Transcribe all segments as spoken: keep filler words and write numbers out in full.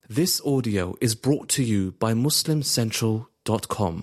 This audio is brought to you by muslim central dot com.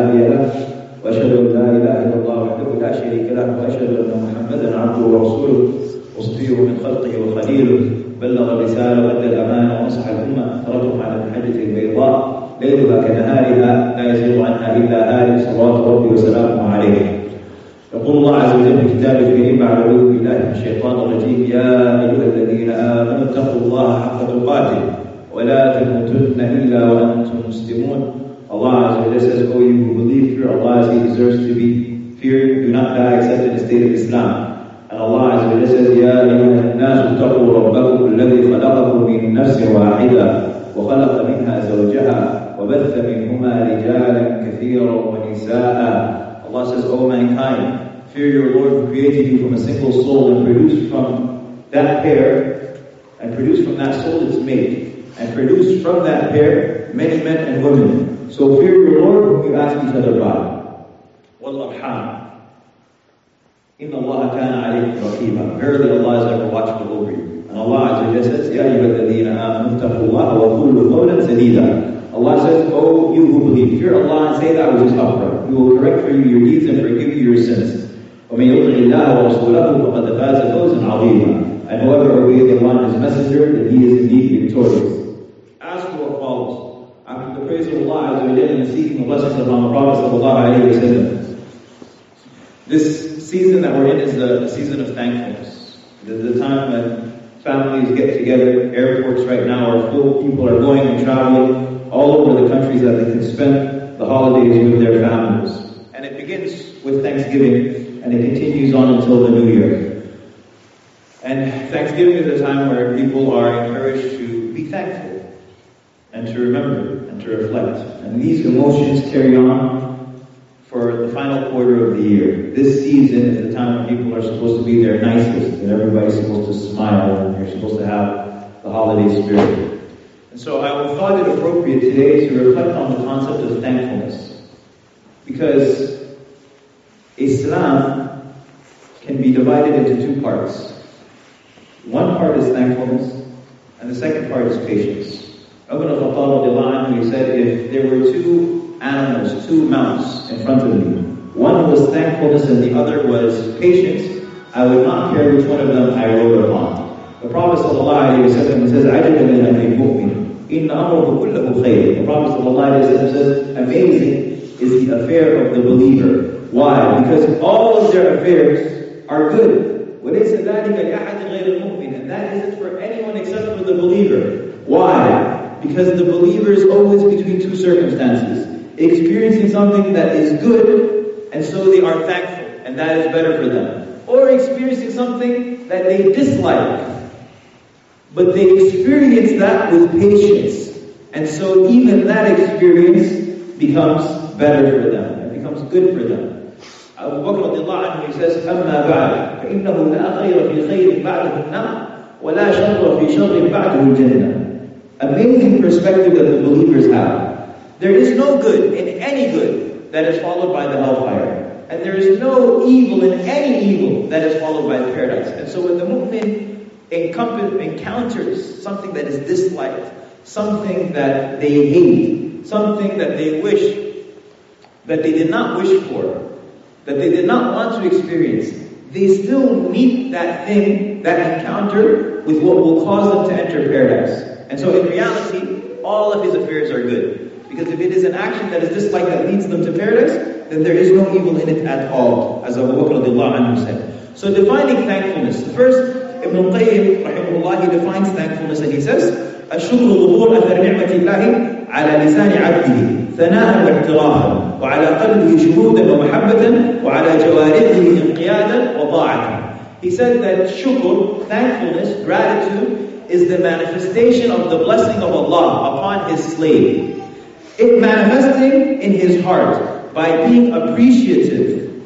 وأشهد أن لا إله إلا الله وحده لا شريك له وأشهد أن محمدا عبده ورسوله وصفيه من خلقه وخليله بلغ الرسالة وأدى الأمانة ونصح الأمة تركهم على المحجة البيضاء ليلها كنهارها لا يزيغ عنها إلا هالك صلوات ربي وسلامه عليه. يقول الله عز وجل في كتابه الكريم بعد أعوذ بالله من الشيطان الرجيم يا أيها الذين آمنوا اتقوا الله حق تقاته ولا تموتن إلا وأنتم مسلمون. Allah Azza wa Jalla says, O you who believe, fear Allah as He deserves to be feared, do not die except in the state of Islam. And Allah Azza wa Jalla says, يا أيها الناس اتقوا ربكم الذي خلقكم من نفس واحدة وخلق منها زوجها وبث منهما رجالا كثيرا ونساء. Allah says, O mankind, fear your Lord who created you from a single soul and produced from that pair, and produced from that soul its mate, and produced from that pair many men and women. So fear your Lord whom you ask each other by. وَالْأَرْحَامِ إِنَّ اللَّهَ كَانَ عَلَيْكُمْ رَقِيبًا. Verily Allah is ever watchful over you. And Allah Azza wa Jalla says, يَا أَيُّهَا الَّذِينَ آمَنُوا اتَّقُوا اللَّهَ وَقُولُوا قَوْلًا سَدِيدًا. Allah says, O you who believe, fear Allah and say that which is upright. He will correct for you your deeds and forgive you your sins. وَمَن يُطِعِ اللَّهَ وَرَسُولَهُ فَقَدْ فَازَ فَوْزًا عَظِيمًا. And whoever obeys Allah and His Messenger, then he is indeed victorious. As for what follows, after the praise of Allah Azza wa Jalla and seeking the blessings upon the Prophet sallallahu alaihi wasallam, this season that we're in is a season of thankfulness. It is the time when families get together. Airports right now are full. People are going and traveling all over the countries that they can spend the holidays with their families. And it begins with Thanksgiving and it continues on until the New Year. And Thanksgiving is a time where people are encouraged to be thankful and to remember and to reflect. And these emotions carry on for the final quarter of the year. This season is the time when people are supposed to be their nicest, and everybody's supposed to smile, and you're supposed to have the holiday spirit. And so I thought it appropriate today to reflect on the concept of thankfulness. Because Islam can be divided into two parts. One part is thankfulness, and the second part is patience. Ibn al-Khattab, he said, if there were two animals, two mounts in front of me, one was thankfulness and the other was patience, I would not care which one of them I rode upon. The Prophet ﷺ says, عَجَبًا لِأَمْرِ الْمُؤْمِنِ إِنَّ أَمْرَهُ كُلَّهُ خَيْرٌ. The Prophet ﷺ says, amazing is the affair of the believer. Why? Because all of their affairs are good. وَلَيْسَ ذَلِكَ لِأَحَدٍ غَيْرِ الْمُؤْمِنِ. And that isn't for anyone except for the believer. Why? Because the believer is always between two circumstances. Experiencing something that is good, and so they are thankful, and that is better for them. Or experiencing something that they dislike, but they experience that with patience. And so even that experience becomes better for them. It becomes good for them. Abu Bakr radiallahu anhu, he says, أَمَّا بَعْدَ فَإِنَّهُ لَا خَيْرَ فِي خَيْرٍ بَعْدَهُ النَّارِ وَلَا شَرَّ فِي شَرٍّ بَعْدَهُ الْجَنَّةِ. Amazing perspective that the believers have. There is no good in any good that is followed by the hellfire. And there is no evil in any evil that is followed by the paradise. And so when the mu'min encounters something that is disliked, something that they hate, something that they wish, that they did not wish for, that they did not want to experience, they still meet that thing, that encounter, with what will cause them to enter paradise. And so in reality, all of his affairs are good. Because if it is an action that is disliked that leads them to paradise, then there is no evil in it at all, as Abu Bakr radiallahu anhu said. So defining thankfulness. The first, Ibn al-Qayyim rahimahullah, he defines thankfulness and he says, الشكر ظهور أثر نعمة الله على لسان عبده ثناء واعترافا وعلى قلبه شهودا ومحبة وعلى جوارحه انقيادا وطاعة. He said that shukr, thankfulness, gratitude, is the manifestation of the blessing of Allah upon His slave. It manifesting in his heart by being appreciative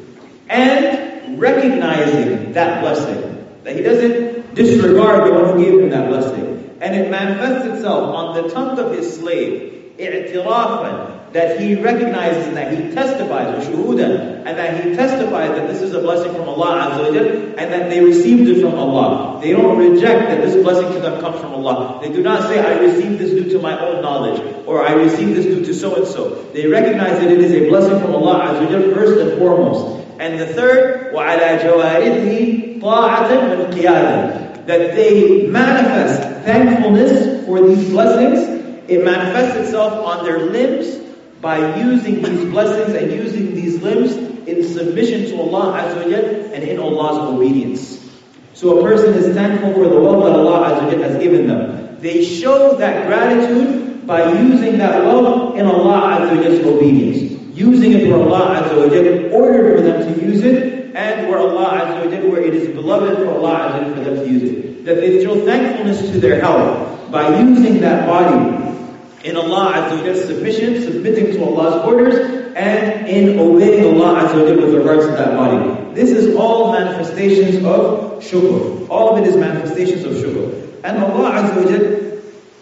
and recognizing that blessing. That he doesn't disregard the one who gave him that blessing. And it manifests itself on the tongue of his slave, i'tirafan, that he recognizes and that he testifies, وشهودا, and that he testifies that this is a blessing from Allah Azza wa Jal, and that they received it from Allah. They don't reject that this blessing to them comes from Allah. They do not say, I received this due to my own knowledge, or I received this due to so-and-so. They recognize that it is a blessing from Allah Azza wa Jal first and foremost. And the third, وَعَلَى جَوَارِحِهِ طَاعَةً وَانْقِيَادًا, that they manifest thankfulness for these blessings. It manifests itself on their limbs by using these blessings and using these limbs in submission to Allah Azza wa Jal and in Allah's obedience. So a person is thankful for the wealth that Allah Azza wa Jal has given them. They show that gratitude by using that wealth in Allah Azza wa Jal's obedience. Using it for Allah Azza wa Jal in order for them to use it, and where Allah Azza wa Jal, where it is beloved for Allah Azza wa Jal for them to use it. That they show thankfulness to their health by using that body in Allah Azza wa Jal's submission, submitting to Allah's orders, and in obeying Allah Azza wa Jal with regards to that body. This is all manifestations of shukr. All of it is manifestations of shukr. And Allah Azza wa Jal,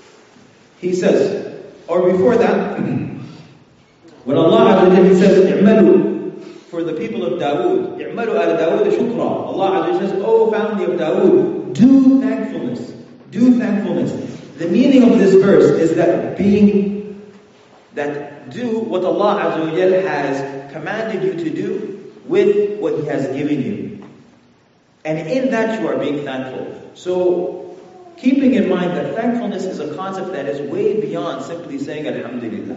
He says, or before that, when Allah Azza wa Jal, He says, "I'malu," for the people of Dawood, "I'malu ala Dawood shukra." Allah Azza wa Jal says, "O family of Dawood, do thankfulness, do thankfulness." The meaning of this verse is that being, that do what Allah Azza wa Jal has commanded you to do with what He has given you. And in that you are being thankful. So, keeping in mind that thankfulness is a concept that is way beyond simply saying Alhamdulillah.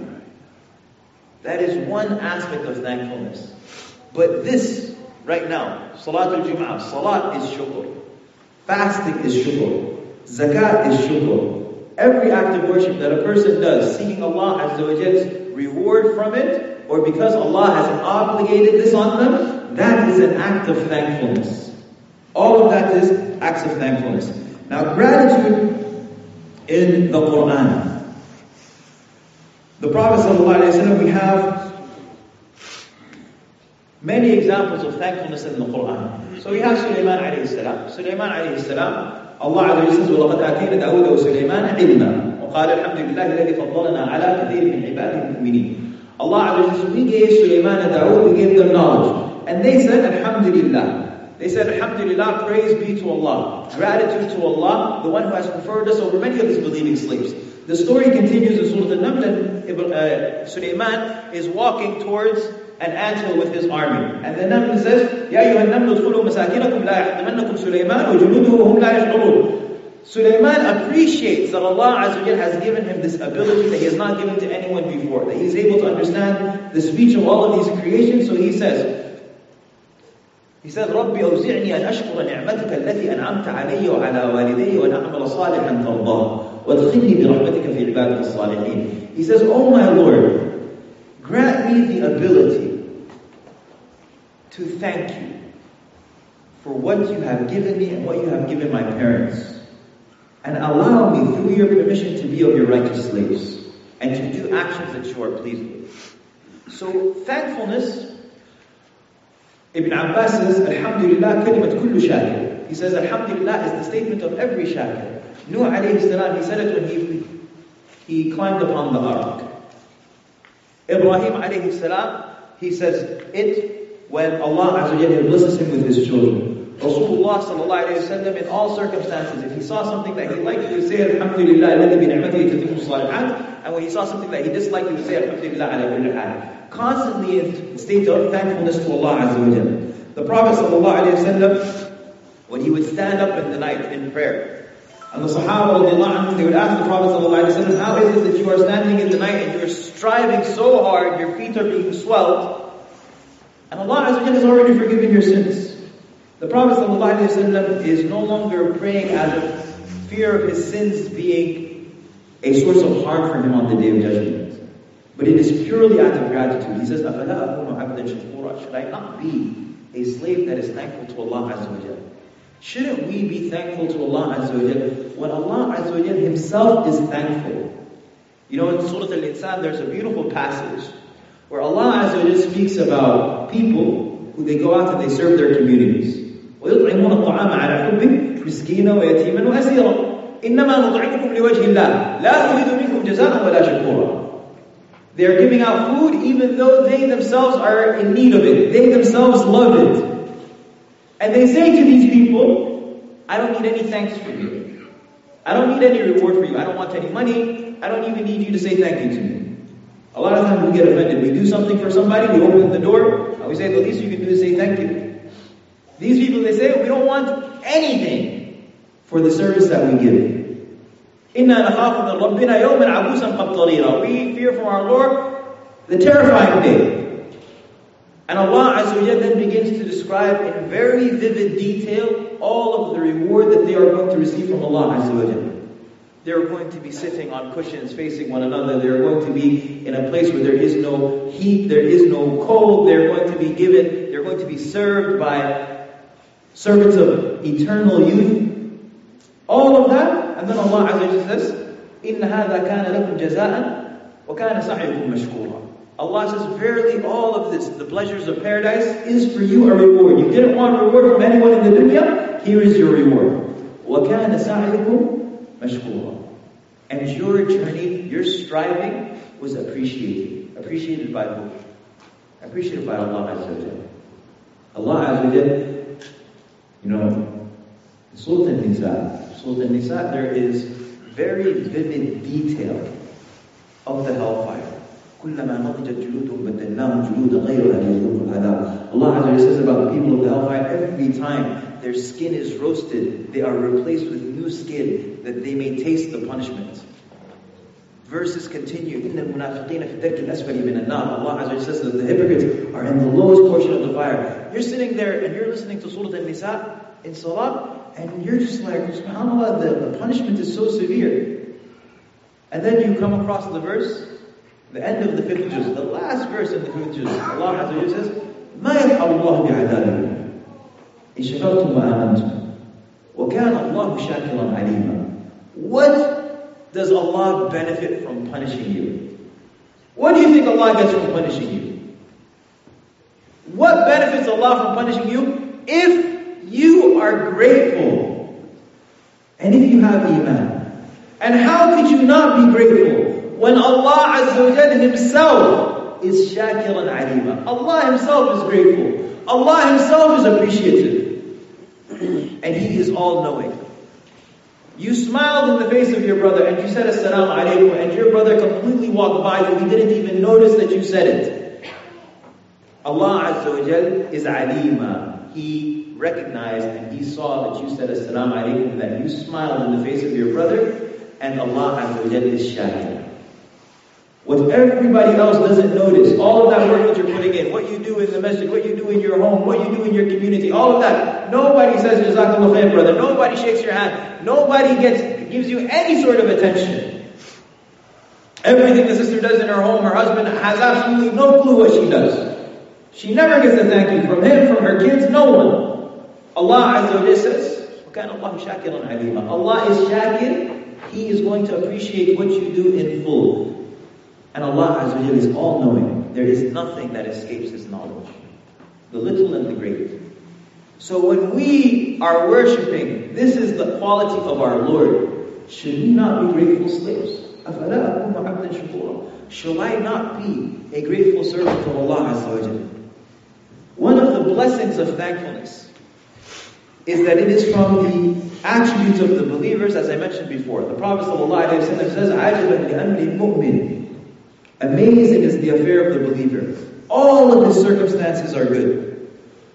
That is one aspect of thankfulness. But this, right now, Salatul Jum'ah, Salat is shukr. Fasting is shukr. Zakat is shukr. Every act of worship that a person does, seeking Allah Azza wa Jal's reward from it, or because Allah has obligated this on them, that is an act of thankfulness. All of that is acts of thankfulness. Now, gratitude in the Quran. The Prophet ﷺ, we have many examples of thankfulness in the Quran. So we have Sulaiman alayhi salam. Sulaiman alayhi salam, Allah Azza wa Jalla says, وَلَقَدْ آتَيْنَا دَاوُودَ وَسُلَيْمَانَ عِلْمًا وَقَالَ الْحَمْدُ لِلَّهِ الَّذِي فَضَّلَنَا عَلَى كَثِيرٍ مِنْ عِبَادِهِ الْمُؤْمِنِينَ. Allah Azza wa Jalla says, we gave Sulaiman and Dawood, we gave them knowledge. And they said, Alhamdulillah. They said, Alhamdulillah, praise be to Allah. Gratitude to Allah, the one who has preferred us over many of His believing slaves. The story continues in Surah Al-Naml, and uh, Sulaiman is walking towards an anthill with his army. And the Naml says, يَا أَيُّهَا النَّمْلُ ادْخُلُوا مَسَاكِنَكُمْ لَا يَحْطِمَنَّكُمْ سُلَيْمَانُ وَجُنُودُهُ وَهُمْ لَا يَشْعُرُونَ. Sulaiman appreciates that Allah Azza wa Jalla has given him this ability that He has not given to anyone before. That He is able to understand the speech of all of these creations. So he says, He said, رَبِّ أَوْزِعْنِي أَنْ أَشْكُرَ نِعْمَتِكَ الَّتِي أَنْعَمْتَ عَلَيَّ وَعَلَى وَالِدَيَّ وَأَنْ أَعْمَلَ صَالِحًا تَرْضَاهُ وَادْخِلْنِي بِرَحْمَتِكَ فِي عِبَادِكَ الصَّالِحِينَ. He says, "Oh my Lord, grant me the ability to thank you for what you have given me and what you have given my parents. And allow me, through your permission, to be of your righteous slaves and to do actions that you are pleased with." So, thankfulness, Ibn Abbas says, Alhamdulillah kalimat kullu shakir. He says, Alhamdulillah is the statement of every shakir. Nuh alayhi salam, he said it when he, he climbed upon the ark. Ibrahim alayhi salam, he says it when Allah Azza wa Jalla blesses him with his children. Rasulullah sallallahu alayhi wa sallam, in all circumstances, if he saw something that he liked, he would say, Alhamdulillah alladhi bi ni'matihi tatimmu salihat. And when he saw something that he disliked, he would say, Alhamdulillah ala kulli hal. Constantly in state of thankfulness to Allah Azza wa Jalla. The Prophet sallallahu alayhi wa sallam, when he would stand up in the night in prayer, and the Sahaba radiallahu anhum, they would ask the Prophet sallallahu alayhi wa sallam, how is it that you are standing in the night and you are striving so hard, your feet are being swelled, and Allah Azza wa Jalla has already forgiven your sins. The Prophet ﷺ is no longer praying out of fear of his sins being a source of harm for him on the Day of Judgment. But it is purely out of gratitude. He says, أَفَلَا أَكُونُ عَبْدًا شَكُورًا. Should I not be a slave that is thankful to Allah Azza wa Jalla? Shouldn't we be thankful to Allah Azza wa Jalla when Allah Azza wa Jalla Himself is thankful? You know, in Surah Al-Insan, there's a beautiful passage where Allah Azza wa Jalla speaks about people who they go out and they serve their communities. ويطعمون الطعام على حبه مسكينا ويتيما وأسيرا إنما نطعمكم لوجه الله لا نريد منكم جزاء ولا شكورا. They are giving out food even though they themselves are in need of it. They themselves love it. And they say to these people, I don't need any thanks from you. I don't need any reward for you. I don't want any money. I don't even need you to say thank you to me. A lot of times we get offended. We do something for somebody, we open the door, and we say, the least you can do is say thank you. These people, they say, we don't want anything for the service that we give. إِنَّا نَخَافُ مِنْ رَبِّنَا يَوْمًا عَبُوسًا قَبْطَرِيرًا. We fear from our Lord the terrifying day. And Allah Azza wa Jalla then begins to describe in very vivid detail all of the reward that they are going to receive from Allah Azza wa Jalla. They are going to be sitting on cushions facing one another. They are going to be in a place where there is no heat, there is no cold. They are going to be given, they are going to be served by servants of eternal youth. All of that, and then Allah Azza wa Jalla says, إِنَّ هَذَا كَانَ لَكُمْ جَزَاءً وَكَانَ سَعْيُكُمْ مَشْكُورًا. Allah says, verily all of this, the pleasures of paradise, is for you a reward. You didn't want a reward from anyone in the dunya, here is your reward. وَكَانَ سَعْيُكُمْ مَشْكُورًا. And your journey, your striving was appreciated. Appreciated by who? Appreciated by Allah Azza wa Jalla. Allah Azza wa Jalla, you know, Surah An-Nisa, Surah An-Nisa, there is very vivid detail of the hellfire. كُلَّمَا نَضِجَتْ جُلُودُهُمْ بَدَّلْنَاهُمْ جُلُودًا غَيْرَهَا لِيَذُوقُوا الْعَذَابَ. Allah Azza wa Jalla says about the people of the hellfire, every time their skin is roasted, they are replaced with new skin that they may taste the punishment. Verses continue. إِنَّ الْمُنَافِقِينَ فِي الدَّرْكِ الْأَسْفَلِ مِنَ النَّارِ. Allah Azza wa Jalla says that the hypocrites are in the lowest portion of the fire. You're sitting there and you're listening to Surah An-Nisa in Salah, and you're just like, subhanAllah, the, the punishment is so severe. And then you come across the verse, the end of the fifth juz, the last verse in the fifth juz. Allah Azza wa Jalla says, مَا يَفْعَلُ اللَّهُ بِعَذَابِكُمْ إِن شَكَرْتُمْ وَآمَنْتُمْ وَكَانَ اللَّهُ شَاكِرًا عَلِيمًا. What does Allah benefit from punishing you? What do you think Allah gets from punishing you? What benefits Allah from punishing you? If you are grateful, and if you have iman. And how could you not be grateful when Allah Azza wa Jalla Himself is shakiran alima? Allah Himself is grateful. Allah Himself is appreciative. And He is all-knowing. You smiled in the face of your brother and you said As-salamu alaykum, and your brother completely walked by you. He didn't even notice that you said it. Allah Azza wa Jalla is alima. He recognized and He saw that you said As-salamu alaykum, that you smiled in the face of your brother, and Allah Azza wa Jalla is shakir. What everybody else doesn't notice, all of that work that you're putting in, what you do in the masjid, what you do in your home, what you do in your community, all of that, nobody says Jazakallah khair, brother. Nobody shakes your hand. Nobody gets gives you any sort of attention. Everything the sister does in her home, her husband has absolutely no clue what she does. She never gets a thank you from him, from her kids, no one. Allah Azza wa Jalla says, وَكَانَ اللَّهُ شَاكِرًا عَلِيمًا. Allah is shakir. He is going to appreciate what you do in full. And Allah Azza wa Jalla is all-knowing. There is nothing that escapes His knowledge. The little and the great. So when we are worshipping, this is the quality of our Lord. Should we not be grateful slaves? أَفَلَا أَكُونُ عَبْدًا شَكُورًا. Shall I not be a grateful servant of Allah Azza wa Jalla? One of the blessings of thankfulness is that it is from the attributes of the believers, as I mentioned before. The Prophet ﷺ says, عَجَبًا لِأَمْرِ الْمُؤْمِنِ. Amazing is the affair of the believer. All of his circumstances are good.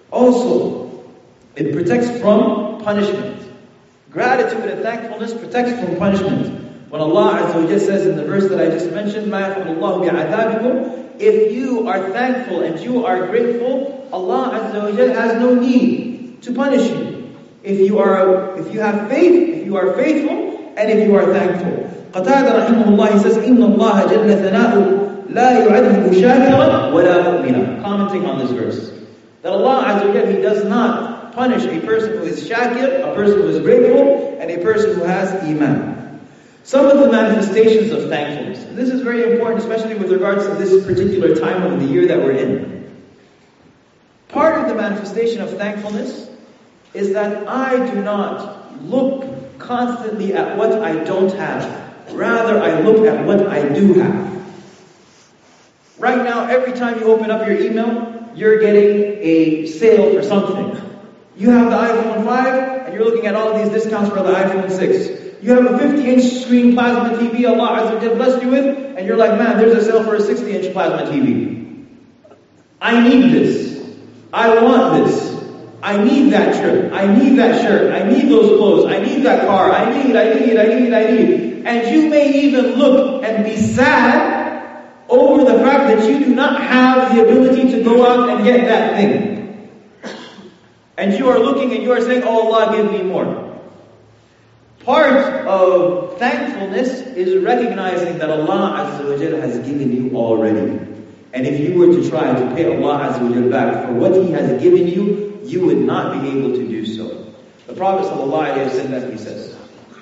Also, it protects from punishment. Gratitude and thankfulness protects from punishment. When Allah Azza wa Jalla says in the verse that I just mentioned, مَا يَفْعَلُ اللَّهُ بِعَذَابِكُمْ, if you are thankful and you are grateful, Allah Azza wa Jalla has no need to punish you. If you are, if you have faith, if you are faithful, and if you are thankful. Qatada rahimahullah, he says, إِنَّ اللَّهَ جَلَّ ثَنَاؤُهُ لَا يُعَذِّبُ شَاكِرًا وَلَا مُؤْمِنًا. Commenting on this verse, that Allah Azza wa Jalla, He does not punish a person who is shakir, a person who is grateful, and a person who has iman. Some of the manifestations of thankfulness, and this is very important, especially with regards to this particular time of the year that we're in. Part of the manifestation of thankfulness is that I do not look constantly at what I don't have. Rather, I look at what I do have. Right now, every time you open up your email, you're getting a sale for something. You have the iPhone five, and you're looking at all of these discounts for the iPhone six. You have a fifty inch screen plasma T V Allah Azza wa Jalla blessed you with, and you're like, man, there's a sale for a sixty inch plasma T V. I need this. I want this. I need that trip. I need that shirt. I need those clothes. I need that car. I need, I need, I need, I need. And you may even look and be sad over the fact that you do not have the ability to go out and get that thing. And you are looking and you are saying, oh Allah, give me more. Part of thankfulness is recognizing that Allah Azza wa Jalla has given you already. And if you were to try to pay Allah Azza wa Jalla back for what He has given you, you would not be able to do so. The Prophet sallallahu alaihi wasallam, he says,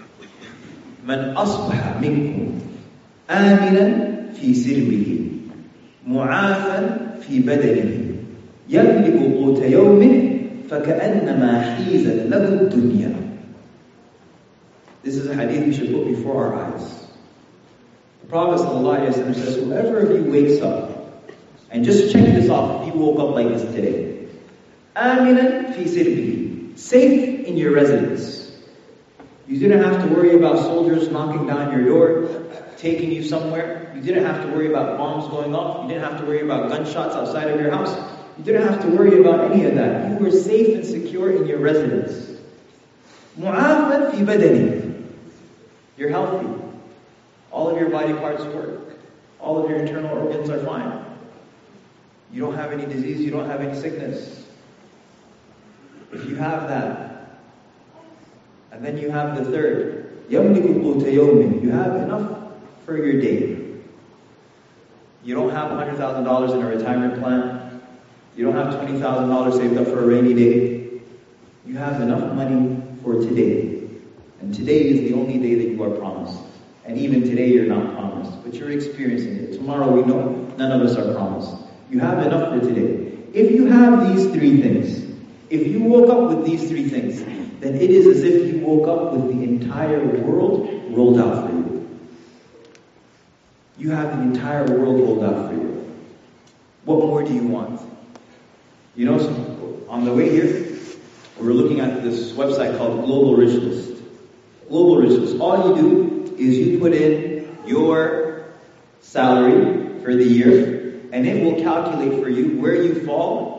"Man asbaha minkum aminan fi sirbihi, mu'afan fi badanihi, yamliku quta yawmin, faka'annama hizat lahu dunya." This is a hadith we should put before our eyes. The Prophet sallallahu alaihi wasallam says, whoever of you wakes up, and just check this off if you woke up like this today. Aminan fi sirbihi, safe in your residence. You didn't have to worry about soldiers knocking down your door, taking you somewhere. You didn't have to worry about bombs going off. You didn't have to worry about gunshots outside of your house. You didn't have to worry about any of that. You were safe and secure in your residence. Mu'afan fi badani. You're healthy. All of your body parts work. All of your internal organs are fine. You don't have any disease. You don't have any sickness. If you have that, and then you have the third, يَمْلِكُ قُوتَ يَوْمٍ, you have enough for your day. You don't have one hundred thousand dollars in a retirement plan. You don't have twenty thousand dollars saved up for a rainy day. You have enough money for today. And today is the only day that you are promised. And even today you're not promised, but you're experiencing it. Tomorrow we know none of us are promised. You have enough for today. If you have these three things, if you woke up with these three things, then it is as if you woke up with the entire world rolled out for you. You have the entire world rolled out for you. What more do you want? You know, so on the way here, we were looking at this website called Global Rich List. Global Rich List. All you do is you put in your salary for the year, and it will calculate for you where you fall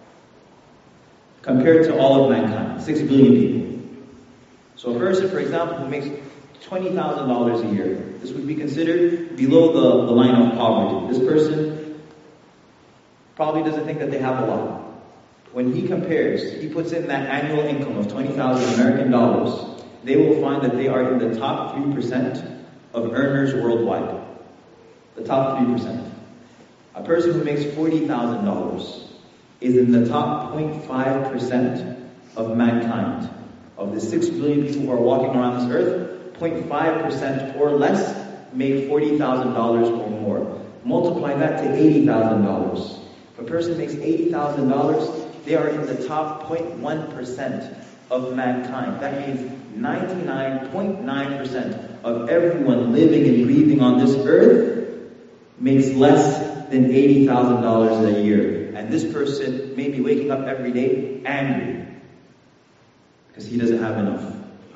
compared to all of mankind, six billion people. So a person, for example, who makes twenty thousand dollars a year, this would be considered below the, the line of poverty. This person probably doesn't think that they have a lot. When he compares, he puts in that annual income of twenty thousand American dollars, they will find that they are in the top three percent of earners worldwide. The top three percent. A person who makes forty thousand dollars is in the top zero point five percent of mankind. Of the six billion people who are walking around this earth, zero point five percent or less make forty thousand dollars or more. Multiply that to eighty thousand dollars. If a person makes eighty thousand dollars, they are in the top zero point one percent of mankind. That means ninety-nine point nine percent of everyone living and breathing on this earth makes less than eighty thousand dollars a year. And this person may be waking up every day angry because he doesn't have enough.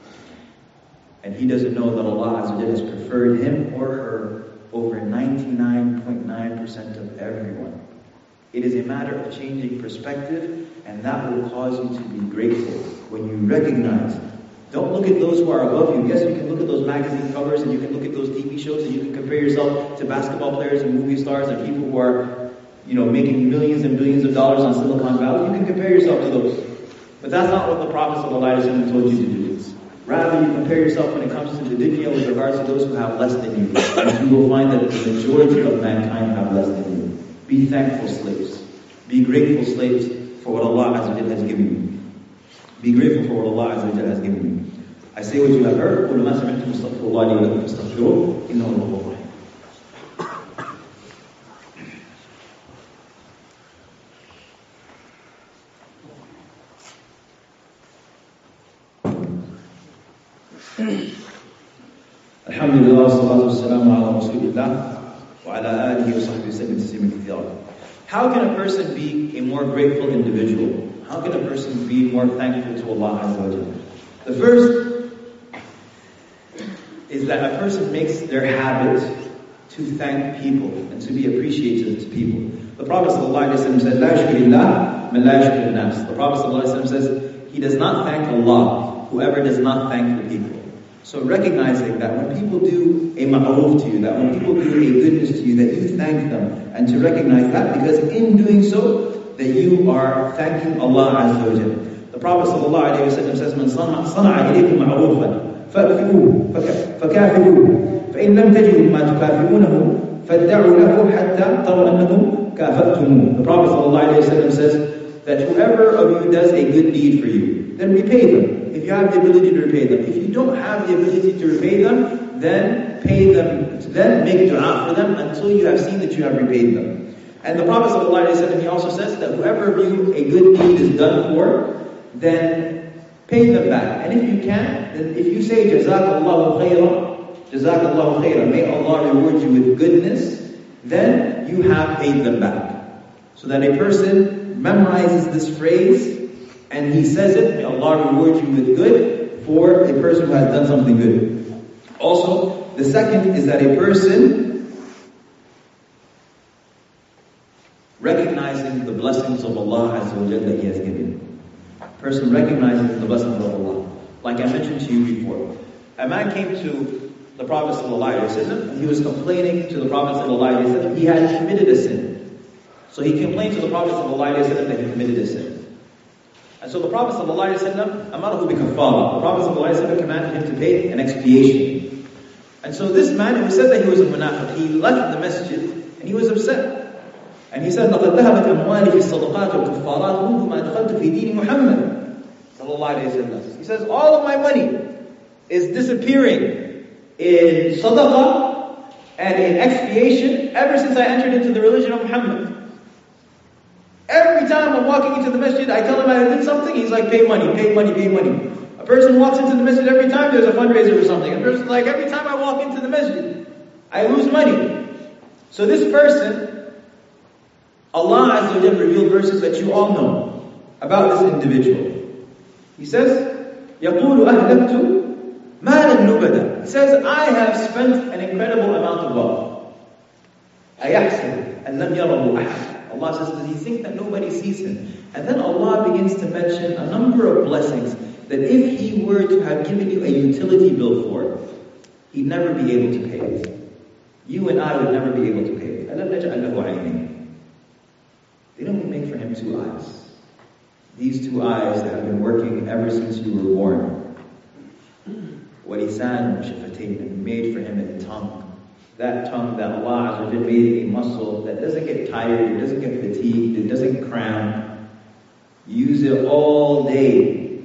And he doesn't know that Allah Azza wa Jalla has preferred him or her over ninety-nine point nine percent of everyone. It is a matter of changing perspective, and that will cause you to be grateful when you recognize. Don't look at those who are above you. Yes, you can look at those magazine covers and you can look at those T V shows and you can compare yourself to basketball players and movie stars and people who are, you know, making millions and billions of dollars on Silicon Valley. You can compare yourself to those. But that's not what the Prophet ﷺ told you to do. Rather, you compare yourself when it comes to the dunya with regards to those who have less than you. And you will find that the majority of mankind have less than you. Be thankful slaves. Be grateful slaves for what Allah Azza wa Jalla has given you. Be grateful for what Allah Azza wa Jalla has given you. I say what you have heard. قُلُ مَا سَمِعْتُمْ اسْتَغْفِرُوا اللَّهَ لِي وَلَكُمْ فَاسْتَغْفِرُوهُ إِنَّهُ هُوَ الْغَفُورُ الرَّحِيمُ. Alhamdulillah, wassalatu wassalamu ala rasulillah وعلى آله وصحبه وسلم تسليما كثيرا. How can a person be a more grateful individual? How can a person be more thankful to Allah Azza wa Jalla? The first is that a person makes their habit to thank people and to be appreciative to people. The Prophet ﷺ said, "La yashkurillah man la yashkur nas." The Prophet ﷺ says, he does not thank Allah, whoever does not thank the people. So recognizing that when people do a ma'ruf to you, that when people do a goodness to you, that you thank them, and to recognize that, because in doing so, that you are thanking Allah Azza wa Jalla. The Prophet ﷺ says, "Man sana'a ilaykum ma'rufan, fa'fi'uhu, fakafi'uhu, fa'in lam tajidu ma tukafi'unahu, fad'u lahu hatta taru annakum kafa'tumuh." The Prophet ﷺ says that whoever of you does a good deed for you, then repay them. If you have the ability to repay them. If you don't have the ability to repay them, then pay them, then make dua for them until you have seen that you have repaid them. And the Prophet ﷺ, he also says that whoever of you a good deed is done for, then pay them back. And if you can, then if you say Jazakallahu khairan, Jazakallahu khairan, may Allah reward you with goodness, then you have paid them back. So that a person memorizes this phrase and he says it, may Allah reward you with good for a person who has done something good. Also, the second is that a person recognizing the blessings of Allah Azza wa Jalla that He has given. A person recognizing the blessings of Allah. Like I mentioned to you before, a man came to the Prophet ﷺ and he was complaining to the Prophet ﷺ he had committed a sin. So he complained to the Prophet ﷺ that he committed a sin. And so the Prophet ﷺ, amarahu bi kaffara. The Prophet ﷺ commanded him to pay an expiation. And so this man, it was said that he was a munafiq. He left the masjid and he was upset. And he said, لَقَدْ ذَهَبَتْ أَمْوَالِي فِي الصَّدَقَاتِ وَالْكَفَّارَاتِ مُنْذُ مَا دَخَلْتُ فِي دِينِ مُحَمَّدٍ sallallahu alayhi wa sallam. He says, all of my money is disappearing in sadaqah and in expiation ever since I entered into the religion of Muhammad. Every time I'm walking into the masjid, I tell him I did something, he's like, pay money, pay money, pay money. A person walks into the masjid every time there's a fundraiser or something. A person's like, every time I walk into the masjid, I lose money. So this person, Allah Azza wa Jalla revealed verses that you all know about this individual. He says, يَقُولُ أَهْلَكْتُ مَالًا نُبَدًا. He says, I have spent an incredible amount of wealth. أَيَحْسَبُ أَنْ لَمْ يَرَهُ أَحَدٌ. Allah says, does he think that nobody sees him? And then Allah begins to mention a number of blessings that if He were to have given you a utility bill for, He'd never be able to pay it. You and I would never be able to pay it. أَلَمْ نَجْعَلْ لَهُ عَيْنَيْنِ. They don't make for him two eyes. These two eyes that have been working ever since you were born. وَلِسَانٌ وَشَفَتَيْنِ, and made for him a tongue. That tongue that Allah Azza wa Jalla made a muscle that doesn't get tired, it doesn't get fatigued, it doesn't cram. You use it all day.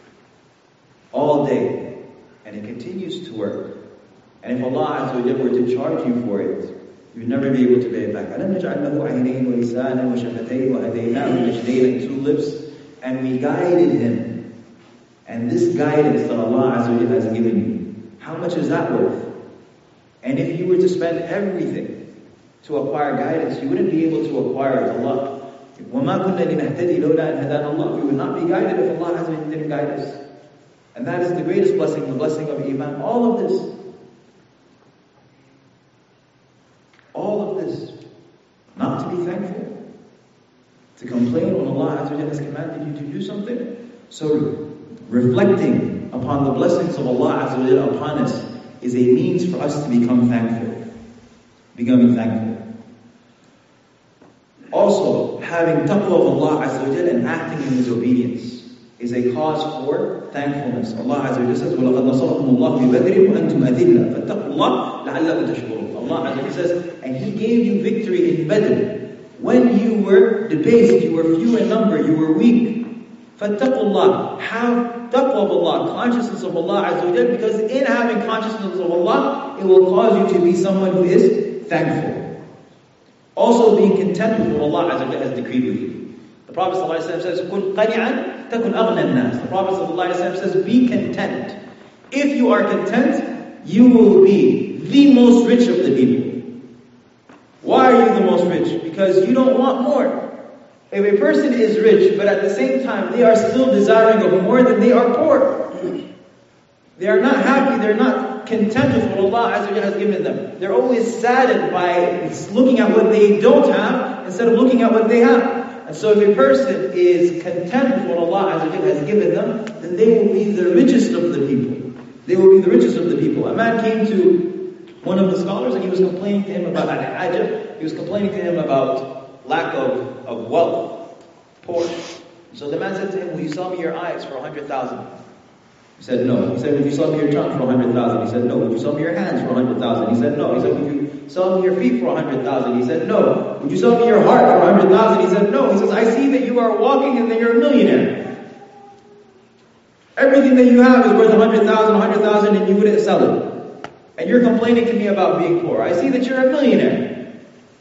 All day. And it continues to work. And if Allah Azza wa Jalla were to charge you for it, you'd never be able to pay it back. أَلَمْ نَجْعَلْ لَهُ عَيْنَيْنِ وَلِسَانًا وَشَفَتَيْنِ وَهَدَيْنَاهُ النَّجْدَيْنِ, two lips, and we guided him. And this guidance that Allah Azza wa Jalla has given you, how much is that worth? And if you were to spend everything to acquire guidance, you wouldn't be able to acquire it. Allah. وَمَا كُنَّا لِنَهْتَدِي لَوْلَا أَنْ هَدَانَا اللَّهُ. We would not be guided if Allah Azza wa Jalla didn't guide us. And that is the greatest blessing, the blessing of Iman. All of this. All of this. Not to be thankful. To complain when Allah Azza wa Jalla has commanded you to do something. So reflecting upon the blessings of Allah Azza wa Jalla upon us is a means for us to become thankful. Becoming thankful. Also, having taqwa of Allah Azza wa Jalla and acting in His obedience is a cause for thankfulness. Allah Azza wa Jalla says, وَلَقَدْ نَصَرَكُمُ اللَّهُ بِبَدْرٍ وَأَنْتُمْ أَذِلَّةٌ فَاتَّقُوا اللَّهَ لَعَلَّكُمْ تَشْكُرُونَ. Allah Azza wa Jalla says, and He gave you victory in Badr when you were debased, you were few in number, you were weak. فَاتَّقُوا اللَّهَ. Have taqwa of Allah, consciousness of Allah Azza wa Jalla, because in having consciousness of Allah, it will cause you to be someone who is thankful. Also being content with what Allah Azza wa Jalla has decreed with you. The Prophet ﷺ says, كُنْ قَنِعًا تَكُنْ أَغْنَى النَّاسِ. The Prophet ﷺ says, be content. If you are content, you will be the most rich of the people. because you don't want more. If a person is rich, but at the same time they are still desiring of more, then they are poor. They are not happy, they're not content with what Allah Azza wa Jalla has given them. They're always saddened by looking at what they don't have instead of looking at what they have. And so if a person is content with what Allah Azza wa Jalla has given them, then they will be the richest of the people. They will be the richest of the people. A man came to one of the scholars and he was complaining to him about al-hajj. He was complaining to him about lack of, of wealth, poor. So the man said to him, will you sell me your eyes for a hundred thousand? He said no. He said, would you sell me your trunk for a hundred thousand? He said no. Would you sell me your hands for a hundred thousand? He said no. He said, would you sell me your feet for a hundred thousand? He said no. Would you sell me your heart for a hundred thousand? He said no. He says, I see that you are walking and then you're a millionaire. Everything that you have is worth a hundred thousand, a hundred thousand, and you wouldn't sell it. And you're complaining to me about being poor. I see that you're a millionaire.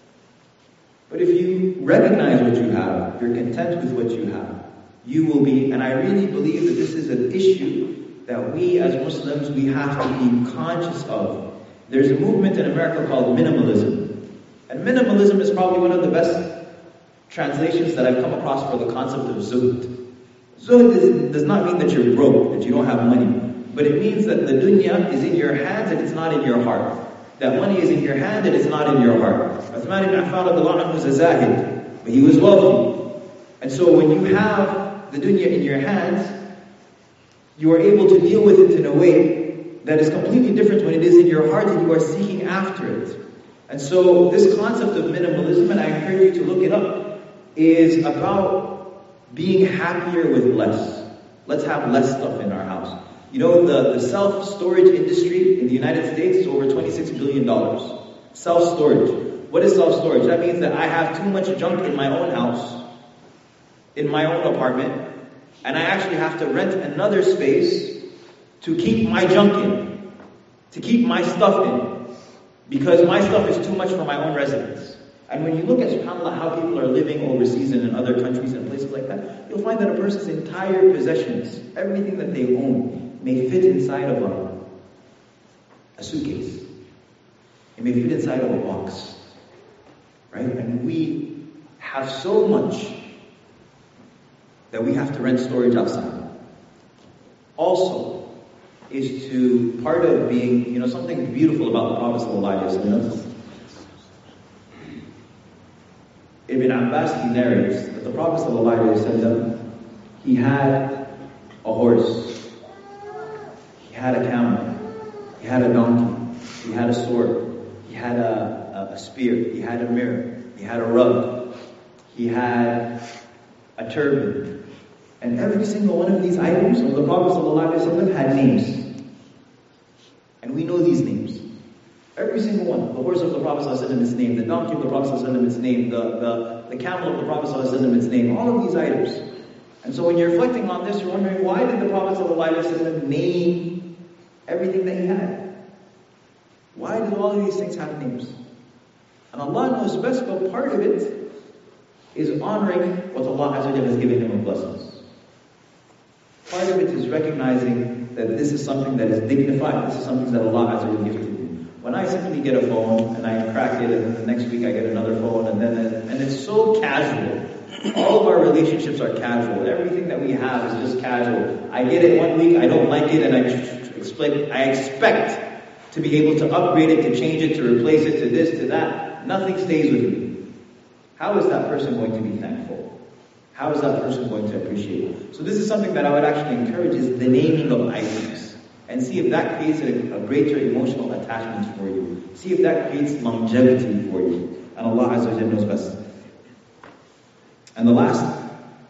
But if you recognize what you have, you're content with what you have, you will be, and I really believe that this is an issue that we as Muslims, we have to be conscious of. There's a movement in America called minimalism. And minimalism is probably one of the best translations that I've come across for the concept of zuhd. Zuhd is, does not mean that you're broke, that you don't have money. But it means that the dunya is in your hands and it's not in your heart. That money is in your hand and it's not in your heart. Uthman ibn Affan was a zahid, but he was wealthy. And so when you have the dunya in your hands, you are able to deal with it in a way that is completely different when it is in your heart and you are seeking after it. And so this concept of minimalism, and I encourage you to look it up, is about being happier with less. Let's have less stuff in our house. You know, the, the self-storage industry in the United States is over twenty-six billion dollars. Self-storage. What is self-storage? That means that I have too much junk in my own house, in my own apartment, and I actually have to rent another space to keep my junk in, to keep my stuff in, because my stuff is too much for my own residence. And when you look at, subhanAllah, how people are living overseas and in other countries and places like that, you'll find that a person's entire possessions, everything that they own, may fit inside of a, a suitcase. It may fit inside of a box. Right? And we have so much that we have to rent storage outside. Also, is to, part of being, you know, something beautiful about the Prophet ﷺ. Ibn Abbas, he narrates that the Prophet ﷺ, he had a horse, he had a camel, he had a donkey, he had a sword, he had a, a, a spear, he had a mirror, he had a rug, he had a turban. And every single one of these items of the Prophet ﷺ had names. And we know these names. Every single one. The horse of the Prophet ﷺ is named. The donkey of the Prophet ﷺ is named. The, the, the camel of the Prophet ﷺ is named. All of these items. And so when you're reflecting on this, you're wondering, why did the Prophet ﷺ name everything that he had? Why did all of these things have names? And Allah knows best, but part of it is honoring what Allah Azza wa Jalla has given him of blessings. Part of it is recognizing that this is something that is dignified, this is something that Allah Azza wa Jalla gifted you. When I simply get a phone and I crack it and then the next week I get another phone and then and it's so casual. All of our relationships are casual. Everything that we have is just casual. I get it one week, I don't like it, and I explain I expect to be able to upgrade it, to change it, to replace it, to this, to that. Nothing stays with me. How is that person going to be thankful? How is that person going to appreciate it? So this is something that I would actually encourage, is the naming of items. And see if that creates a, a greater emotional attachment for you. See if that creates longevity for you. And Allah Azza wa Jalla knows best. And the last,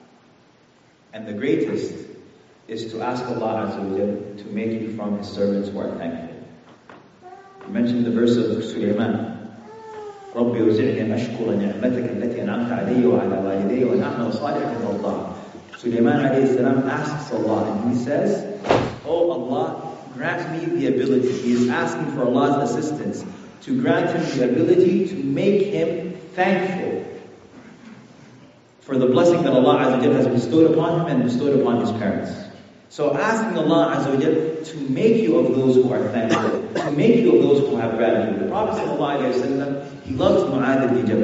and the greatest, is to ask Allah Azza wa Jalla to make you from His servants who are thankful. You mentioned the verse of Sulaiman. رَبِّ وَزِعْنِي أَنْ أَشْكُرَ نِعْمَتَكَ الَّتِي أَنْعَمْتَ عَلَيَّ وَعَلَى وَالِدَيَّ وَأَنْ أَعْمَلَ صَالِحًا تَرْضَاهُ. Sulaiman alayhi salam asks Allah, and he says, Oh Allah, grant me the ability. He is asking for Allah's assistance to grant him the ability to make him thankful for the blessing that Allah Azza wa Jalla has bestowed upon him and bestowed upon his parents. So asking Allah Azza wa Jalla to make you of those who are thankful, to make you of those who have gratitude. The Prophet ﷺ, he loved Mu'adh ibn Jabal.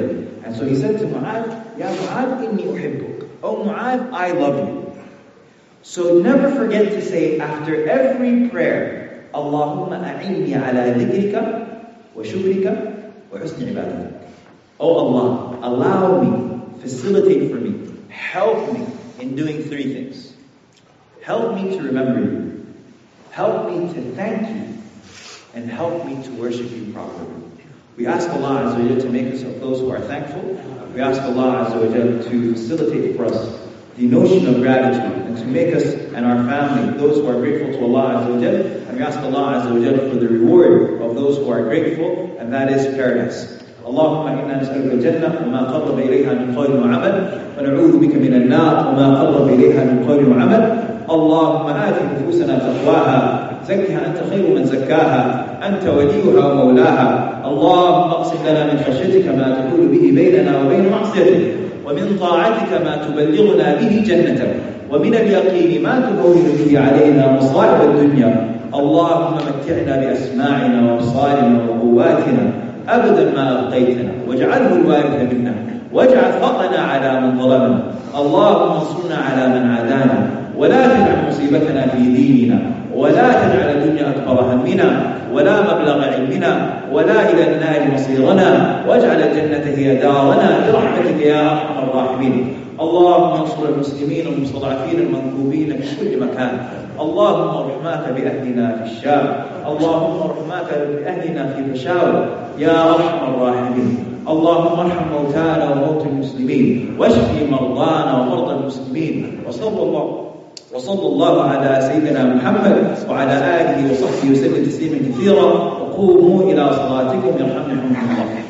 And so he said to Mu'adh, Ya Mu'adh, inni uhibbuk. Oh Mu'adh, I love you. So never forget to say after every prayer, Allahumma a'inni ala dhikrika wa shukrika wa husni ibadatik. Oh Allah, allow me, facilitate for me, help me in doing three things. Help me to remember you, help me to thank you, and help me to worship you properly. We ask Allah Azza wa Jalla to make us of those who are thankful. We ask Allah Azza wa Jalla to facilitate for us the notion of gratitude and to make us and our family those who are grateful to Allah Azza wa Jalla. And we ask Allah Azza wa Jalla for the reward of those who are grateful, and that is paradise. اللهم إنا نسألك الجنة وما قرب إليها من قول وعمل ونعوذ بك من النار وما قرب إليها من قول وعمل اللهم آت نفوسنا تقواها زكها أنت خير من زكاها أنت وليها ومولاها اللهم اقسم لنا من خشيتك ما تحول به بيننا وبين معصيتك ومن طاعتك ما تبلغنا به جنتك ومن اليقين ما تهون به علينا مصائب الدنيا اللهم متعنا بأسماعنا وأبصارنا وقواتنا أبدا ما أبقيتنا واجعله الوارث منا واجعل فقرنا على من ظلمنا اللهم انصرنا على من عادانا ولا تجعل مصيبتنا في ديننا ولا تجعل الدنيا أكبر همنا ولا مبلغ علمنا ولا إلى النار مصيرنا واجعل الجنة هي دارنا برحمتك يا أرحم الراحمين اللهم انصر المسلمين المستضعفين المنكوبين في كل مكان اللهم ارحمك بأهلنا في الشام اللهم ارحمك بأهلنا في بشاور يا أرحم الراحمين اللهم ارحم موتانا وموتى المسلمين واشف مرضانا ومرضى المسلمين وصلى الله وصلى الله على سيدنا محمد وعلى آله وصحبه وسلم تسليما كثيرا وقوموا إلى صلاتكم يرحمكم الله.